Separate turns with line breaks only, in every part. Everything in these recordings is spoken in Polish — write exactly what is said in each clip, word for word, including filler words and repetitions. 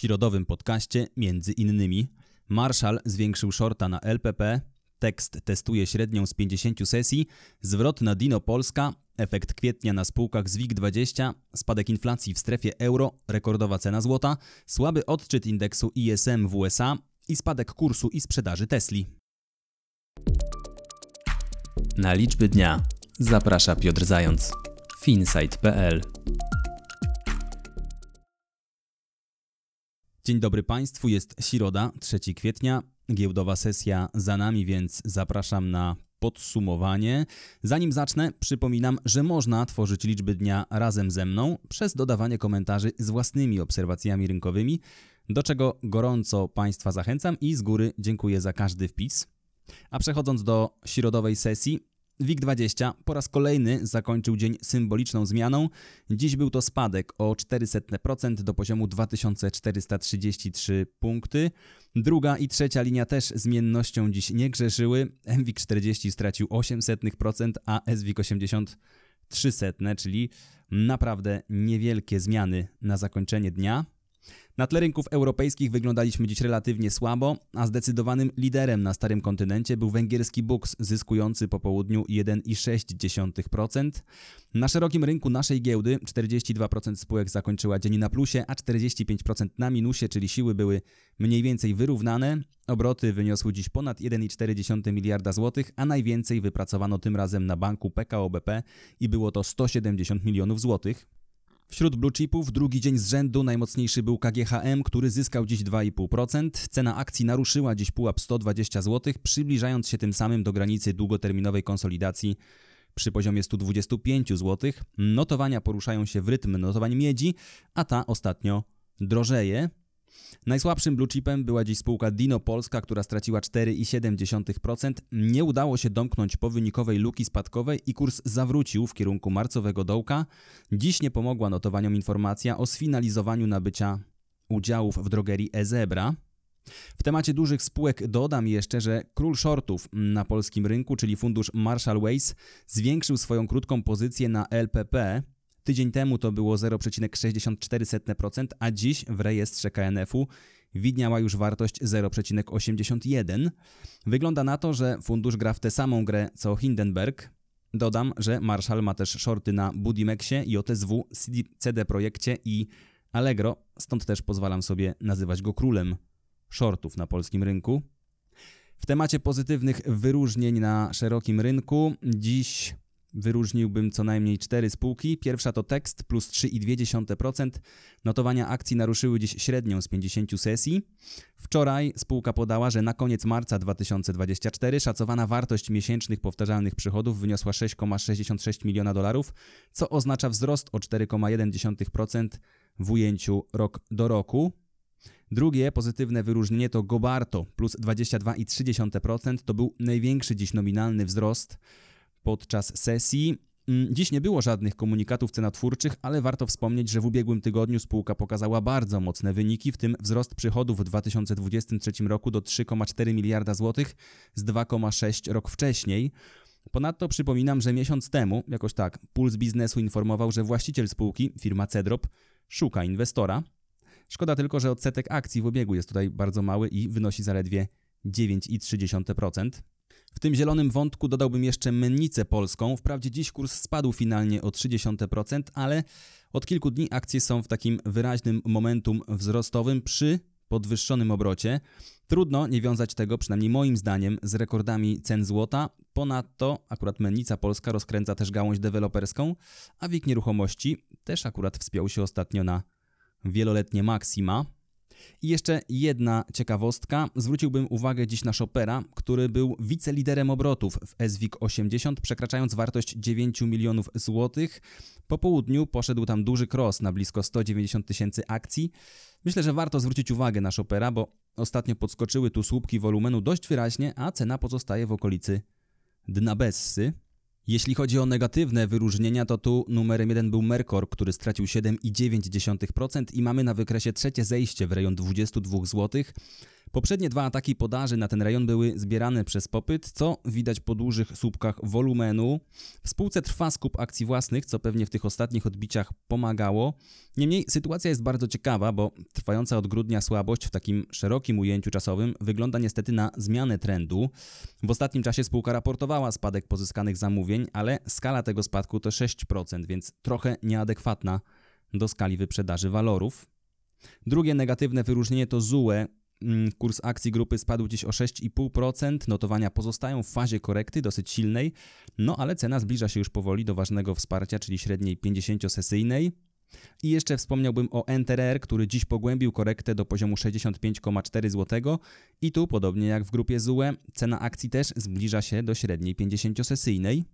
środowym podcaście między innymi Marshall zwiększył shorta na L P P, Tekst testuje średnią z pięćdziesięciu sesji, zwrot na Dino Polska, efekt kwietnia na spółkach z WIG dwadzieścia, spadek inflacji w strefie euro, rekordowa cena złota, słaby odczyt indeksu I S M w U S A i spadek kursu i sprzedaży Tesli.
Na liczby dnia zaprasza Piotr Zając. Finsight kropka p l.
Dzień dobry Państwu, jest środa, trzeciego kwietnia, giełdowa sesja za nami, więc zapraszam na podsumowanie. Zanim zacznę, przypominam, że można tworzyć liczby dnia razem ze mną przez dodawanie komentarzy z własnymi obserwacjami rynkowymi, do czego gorąco Państwa zachęcam i z góry dziękuję za każdy wpis. A przechodząc do środowej sesji, WIG dwadzieścia po raz kolejny zakończył dzień symboliczną zmianą. Dziś był to spadek o czterysta procent do poziomu dwa tysiące czterysta trzydzieści trzy punkty. Druga i trzecia linia też zmiennością dziś nie grzeszyły. M WIG czterdzieści stracił osiemset procent, a S WIG osiemdziesiąt trzysta, czyli naprawdę niewielkie zmiany na zakończenie dnia. Na tle rynków europejskich wyglądaliśmy dziś relatywnie słabo, a zdecydowanym liderem na starym kontynencie był węgierski Bux, zyskujący po południu jeden przecinek sześć procent. Na szerokim rynku naszej giełdy czterdzieści dwa procent spółek zakończyła dzień na plusie, a czterdzieści pięć procent na minusie, czyli siły były mniej więcej wyrównane. Obroty wyniosły dziś ponad jeden przecinek cztery miliarda złotych, a najwięcej wypracowano tym razem na banku P K O B P i było to sto siedemdziesiąt milionów złotych. Wśród blue chipów drugi dzień z rzędu najmocniejszy był K G H M, który zyskał dziś dwa przecinek pięć procent. Cena akcji naruszyła dziś pułap sto dwadzieścia złotych, przybliżając się tym samym do granicy długoterminowej konsolidacji przy poziomie sto dwadzieścia pięć złotych. Notowania poruszają się w rytm notowań miedzi, a ta ostatnio drożeje. Najsłabszym blue chipem była dziś spółka Dino Polska, która straciła cztery przecinek siedem procent. Nie udało się domknąć powynikowej luki spadkowej i kurs zawrócił w kierunku marcowego dołka. Dziś nie pomogła notowaniom informacja o sfinalizowaniu nabycia udziałów w drogerii eZebra. W temacie dużych spółek dodam jeszcze, że król shortów na polskim rynku, czyli fundusz Marshall Wace, zwiększył swoją krótką pozycję na L P P. Tydzień temu to było zero przecinek sześćdziesiąt cztery procent, a dziś w rejestrze K N F u widniała już wartość zero przecinek osiemdziesiąt jeden. Wygląda na to, że fundusz gra w tę samą grę co Hindenburg. Dodam, że Marshall ma też shorty na Budimexie, J S W, C D Projekcie i Allegro, stąd też pozwalam sobie nazywać go królem shortów na polskim rynku. W temacie pozytywnych wyróżnień na szerokim rynku dziś wyróżniłbym co najmniej cztery spółki. Pierwsza to Tekst plus trzy przecinek dwa procent. Notowania akcji naruszyły dziś średnią z pięćdziesięciu sesji. Wczoraj spółka podała, że na koniec marca dwa tysiące dwudziestego czwartego szacowana wartość miesięcznych powtarzalnych przychodów wyniosła sześć przecinek sześćdziesiąt sześć miliona dolarów, co oznacza wzrost o cztery przecinek jeden procent w ujęciu rok do roku. Drugie pozytywne wyróżnienie to Gobarto plus dwadzieścia dwa przecinek trzy procent. To był największy dziś nominalny wzrost podczas sesji. Dziś nie było żadnych komunikatów cenotwórczych, ale warto wspomnieć, że w ubiegłym tygodniu spółka pokazała bardzo mocne wyniki, w tym wzrost przychodów w dwa tysiące dwudziestym trzecim roku do trzy przecinek cztery miliarda złotych z dwa przecinek sześć rok wcześniej. Ponadto przypominam, że miesiąc temu, jakoś tak, Puls Biznesu informował, że właściciel spółki, firma Cedrop, szuka inwestora. Szkoda tylko, że odsetek akcji w obiegu jest tutaj bardzo mały i wynosi zaledwie dziewięć przecinek trzy procent. W tym zielonym wątku dodałbym jeszcze Mennicę Polską. Wprawdzie dziś kurs spadł finalnie o zero przecinek trzy procent, ale od kilku dni akcje są w takim wyraźnym momentum wzrostowym przy podwyższonym obrocie. Trudno nie wiązać tego, przynajmniej moim zdaniem, z rekordami cen złota. Ponadto akurat Mennica Polska rozkręca też gałąź deweloperską, a WIG Nieruchomości też akurat wspiął się ostatnio na wieloletnie maksima. I jeszcze jedna ciekawostka. Zwróciłbym uwagę dziś na Shoppera, który był wiceliderem obrotów w S WIG osiemdziesiąt, przekraczając wartość dziewięć milionów złotych. Po południu poszedł tam duży cross na blisko sto dziewięćdziesiąt tysięcy akcji. Myślę, że warto zwrócić uwagę na Shoppera, bo ostatnio podskoczyły tu słupki wolumenu dość wyraźnie, a cena pozostaje w okolicy dna Bessy. Jeśli chodzi o negatywne wyróżnienia, to tu numerem jeden był Mercor, który stracił siedem przecinek dziewięć procent i mamy na wykresie trzecie zejście w rejon dwadzieścia dwa złotych. Poprzednie dwa ataki podaży na ten rejon były zbierane przez popyt, co widać po dużych słupkach wolumenu. W spółce trwa skup akcji własnych, co pewnie w tych ostatnich odbiciach pomagało. Niemniej sytuacja jest bardzo ciekawa, bo trwająca od grudnia słabość w takim szerokim ujęciu czasowym wygląda niestety na zmianę trendu. W ostatnim czasie spółka raportowała spadek pozyskanych zamówień, ale skala tego spadku to sześć procent, więc trochę nieadekwatna do skali wyprzedaży walorów. Drugie negatywne wyróżnienie to Z U E. Kurs akcji grupy spadł dziś o sześć i pół procent, notowania pozostają w fazie korekty dosyć silnej, no ale cena zbliża się już powoli do ważnego wsparcia, czyli średniej pięćdziesięciosesyjnej. I jeszcze wspomniałbym o N T R R, który dziś pogłębił korektę do poziomu sześćdziesiąt pięć przecinek cztery złotego i tu, podobnie jak w grupie Z U E, cena akcji też zbliża się do średniej pięćdziesięciosesyjnej.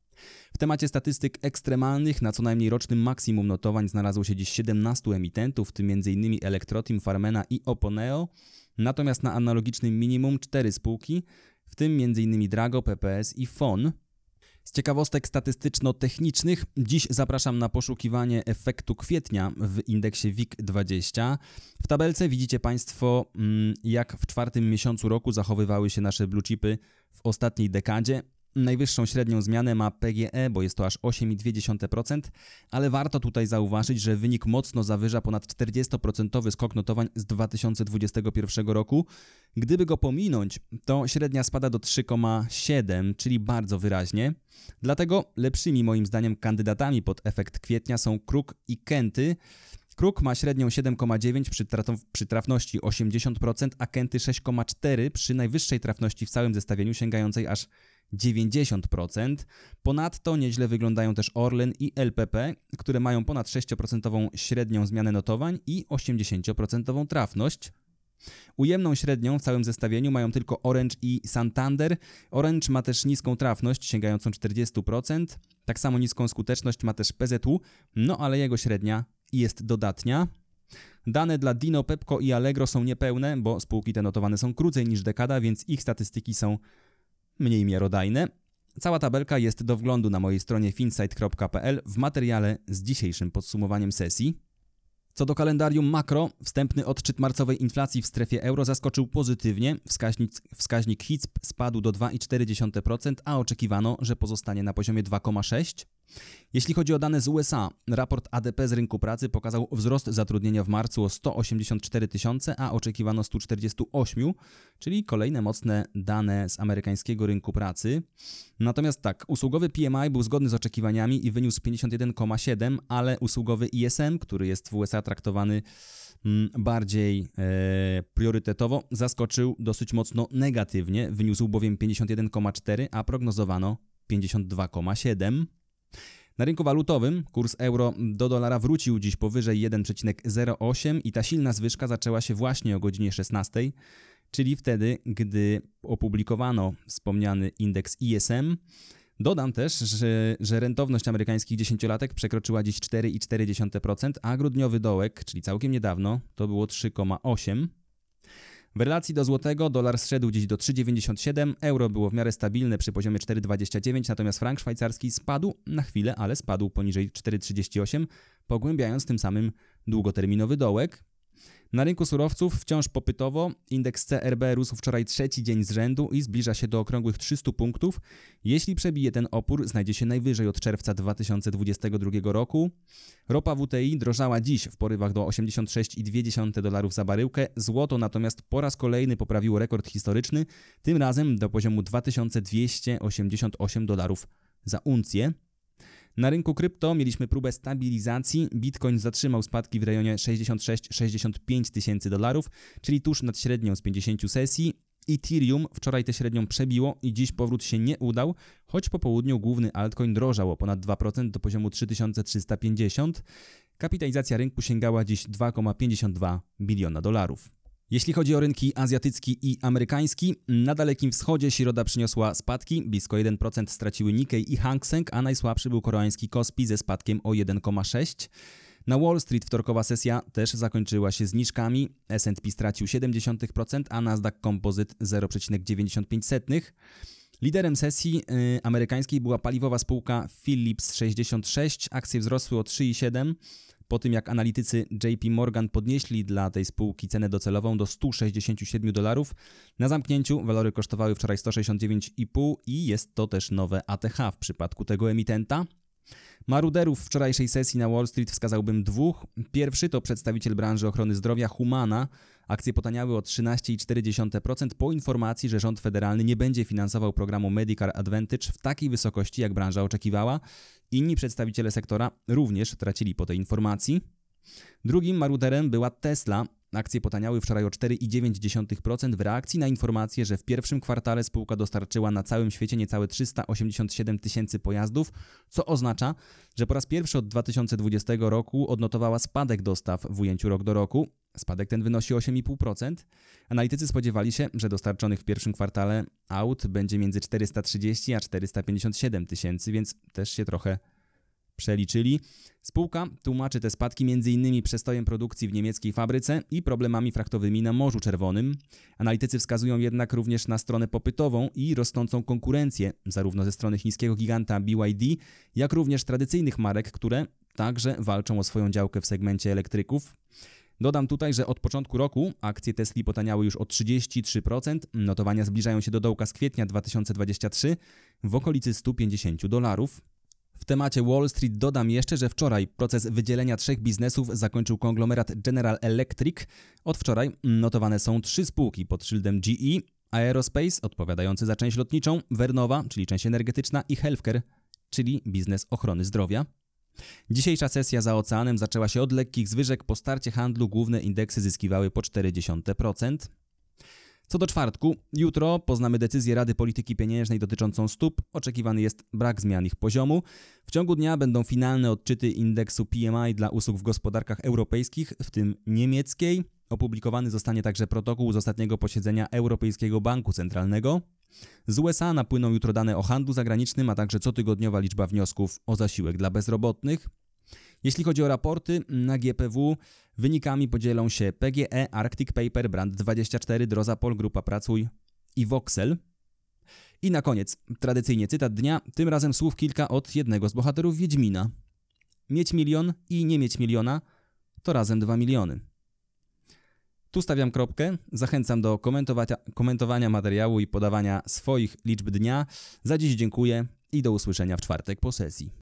W temacie statystyk ekstremalnych na co najmniej rocznym maksimum notowań znalazło się dziś siedemnastu emitentów, w tym m.in. Elektrotim, Farmena i Oponeo, natomiast na analogicznym minimum cztery spółki, w tym m.in. Drago, P P S i F O N. Z ciekawostek statystyczno-technicznych dziś zapraszam na poszukiwanie efektu kwietnia w indeksie W I K dwadzieścia. W tabelce widzicie Państwo, jak w czwartym miesiącu roku zachowywały się nasze blue chipy w ostatniej dekadzie. Najwyższą średnią zmianę ma P G E, bo jest to aż osiem przecinek dwa dziesiąte procent, ale warto tutaj zauważyć, że wynik mocno zawyża ponad czterdziestoprocentowy skok notowań z dwa tysiące dwudziestego pierwszego roku. Gdyby go pominąć, to średnia spada do trzy przecinek siedem, czyli bardzo wyraźnie. Dlatego lepszymi moim zdaniem kandydatami pod efekt kwietnia są Kruk i Kenty. Kruk ma średnią siedem przecinek dziewięć przy, traf- przy trafności osiemdziesiąt procent, a Kenty sześć przecinek cztery przy najwyższej trafności w całym zestawieniu sięgającej aż dziewięćdziesiąt procent. Ponadto nieźle wyglądają też Orlen i L P P, które mają ponad sześć procent średnią zmianę notowań i osiemdziesiąt procent trafność. Ujemną średnią w całym zestawieniu mają tylko Orange i Santander. Orange ma też niską trafność sięgającą czterdzieści procent. Tak samo niską skuteczność ma też P Z U, no ale jego średnia jest dodatnia. Dane dla Dino, Pepco i Allegro są niepełne, bo spółki te notowane są krócej niż dekada, więc ich statystyki są mniej miarodajne. Cała tabelka jest do wglądu na mojej stronie finsight kropka p l w materiale z dzisiejszym podsumowaniem sesji. Co do kalendarium makro, wstępny odczyt marcowej inflacji w strefie euro zaskoczył pozytywnie. Wskaźnik, wskaźnik H I C P spadł do dwa przecinek cztery dziesiąte procent, a oczekiwano, że pozostanie na poziomie dwa przecinek sześć procent. Jeśli chodzi o dane z U S A, raport A D P z rynku pracy pokazał wzrost zatrudnienia w marcu o sto osiemdziesiąt cztery tysiące, a oczekiwano sto czterdzieści osiem, czyli kolejne mocne dane z amerykańskiego rynku pracy. Natomiast tak, usługowy P M I był zgodny z oczekiwaniami i wyniósł pięćdziesiąt jeden przecinek siedem, ale usługowy I S M, który jest w U S A traktowany mm, bardziej e, priorytetowo, zaskoczył dosyć mocno negatywnie, wyniósł bowiem pięćdziesiąt jeden przecinek cztery, a prognozowano pięćdziesiąt dwa przecinek siedem. Na rynku walutowym kurs euro do dolara wrócił dziś powyżej jeden przecinek zero osiem i ta silna zwyżka zaczęła się właśnie o godzinie szesnastej, czyli wtedy, gdy opublikowano wspomniany indeks I S M. Dodam też, że, że rentowność amerykańskich dziesięciolatek przekroczyła dziś cztery przecinek cztery dziesiąte procent, a grudniowy dołek, czyli całkiem niedawno, to było trzy przecinek osiem procent. W relacji do złotego dolar zszedł dziś do trzy przecinek dziewięćdziesiąt siedem, euro było w miarę stabilne przy poziomie cztery przecinek dwadzieścia dziewięć, natomiast frank szwajcarski spadł na chwilę, ale spadł poniżej cztery przecinek trzydzieści osiem, pogłębiając tym samym długoterminowy dołek. Na rynku surowców wciąż popytowo, indeks C R B rósł wczoraj trzeci dzień z rzędu i zbliża się do okrągłych trzystu punktów. Jeśli przebije ten opór, znajdzie się najwyżej od czerwca dwa tysiące dwudziestego drugiego roku. Ropa W T I drożała dziś w porywach do osiemdziesiąt sześć przecinek dwa dziesiąte dolarów za baryłkę. Złoto natomiast po raz kolejny poprawiło rekord historyczny, tym razem do poziomu dwa tysiące dwieście osiemdziesiąt osiem dolarów za uncję. Na rynku krypto mieliśmy próbę stabilizacji. Bitcoin zatrzymał spadki w rejonie sześćdziesiąt sześć do sześćdziesięciu pięciu tysięcy dolarów, czyli tuż nad średnią z pięćdziesięciu sesji. Ethereum wczoraj tę średnią przebiło i dziś powrót się nie udał, choć po południu główny altcoin drożał o ponad dwa procent do poziomu trzy tysiące trzysta pięćdziesiąt. Kapitalizacja rynku sięgała dziś dwa przecinek pięćdziesiąt dwa biliona dolarów. Jeśli chodzi o rynki azjatycki i amerykański, na Dalekim Wschodzie środa przyniosła spadki, blisko jeden procent straciły Nikkei i Hang Seng, a najsłabszy był koreański Kospi ze spadkiem o jeden przecinek sześć procent. Na Wall Street wtorkowa sesja też zakończyła się zniżkami, S and P stracił siedem dziesiątych procent, a Nasdaq Composite zero przecinek dziewięćdziesiąt pięć procent. Liderem sesji yy, amerykańskiej była paliwowa spółka Phillips sześćdziesiąt sześć, akcje wzrosły o trzy przecinek siedem procent. Po tym jak analitycy J P Morgan podnieśli dla tej spółki cenę docelową do stu sześćdziesięciu siedmiu dolarów, na zamknięciu walory kosztowały wczoraj sto sześćdziesiąt dziewięć i pół i jest to też nowe A T H w przypadku tego emitenta. Maruderów wczorajszej sesji na Wall Street wskazałbym dwóch. Pierwszy to przedstawiciel branży ochrony zdrowia Humana. Akcje potaniały o trzynaście przecinek cztery procent po informacji, że rząd federalny nie będzie finansował programu Medicare Advantage w takiej wysokości, jak branża oczekiwała. Inni przedstawiciele sektora również tracili po tej informacji. Drugim maruderem była Tesla. Akcje potaniały wczoraj o cztery przecinek dziewięć procent w reakcji na informację, że w pierwszym kwartale spółka dostarczyła na całym świecie niecałe trzysta osiemdziesiąt siedem tysięcy pojazdów, co oznacza, że po raz pierwszy od dwa tysiące dwudziestego roku odnotowała spadek dostaw w ujęciu rok do roku. Spadek ten wynosi osiem przecinek pięć procent. Analitycy spodziewali się, że dostarczonych w pierwszym kwartale aut będzie między czterysta trzydzieści a czterysta pięćdziesiąt siedem tysięcy, więc też się trochę przeliczyli. Spółka tłumaczy te spadki m.in. przestojem produkcji w niemieckiej fabryce i problemami frachtowymi na Morzu Czerwonym. Analitycy wskazują jednak również na stronę popytową i rosnącą konkurencję, zarówno ze strony chińskiego giganta B Y D, jak również tradycyjnych marek, które także walczą o swoją działkę w segmencie elektryków. Dodam tutaj, że od początku roku akcje Tesli potaniały już o trzydzieści trzy procent, notowania zbliżają się do dołka z kwietnia dwa tysiące dwudziestego trzeciego w okolicy stu pięćdziesięciu dolarów. W temacie Wall Street dodam jeszcze, że wczoraj proces wydzielenia trzech biznesów zakończył konglomerat General Electric. Od wczoraj notowane są trzy spółki pod szyldem G E, Aerospace, odpowiadający za część lotniczą, Vernova, czyli część energetyczna i Healthcare, czyli biznes ochrony zdrowia. Dzisiejsza sesja za oceanem zaczęła się od lekkich zwyżek. Po starcie handlu główne indeksy zyskiwały po cztery przecinek zero procent. Co do czwartku, jutro poznamy decyzję Rady Polityki Pieniężnej dotyczącą stóp. Oczekiwany jest brak zmian ich poziomu. W ciągu dnia będą finalne odczyty indeksu P M I dla usług w gospodarkach europejskich, w tym niemieckiej. Opublikowany zostanie także protokół z ostatniego posiedzenia Europejskiego Banku Centralnego. Z U S A napłyną jutro dane o handlu zagranicznym, a także cotygodniowa liczba wniosków o zasiłek dla bezrobotnych. Jeśli chodzi o raporty, na G P W wynikami podzielą się P G E, Arctic Paper, Brand dwadzieścia cztery, Drozapol, Grupa Pracuj i Voxel. I na koniec, tradycyjnie cytat dnia, tym razem słów kilka od jednego z bohaterów Wiedźmina. Mieć milion i nie mieć miliona to razem dwa miliony. Tu stawiam kropkę, zachęcam do komentowania, komentowania materiału i podawania swoich liczb dnia. Za dziś dziękuję i do usłyszenia w czwartek po sesji.